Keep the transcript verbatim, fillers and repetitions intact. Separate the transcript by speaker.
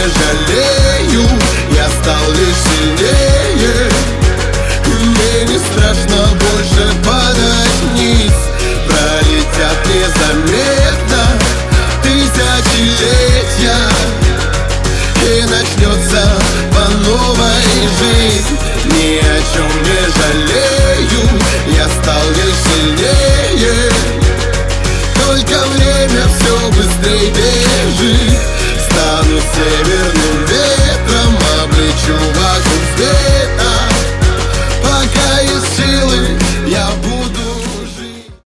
Speaker 1: жалею, я стал лишь сильнее, и мне не страшно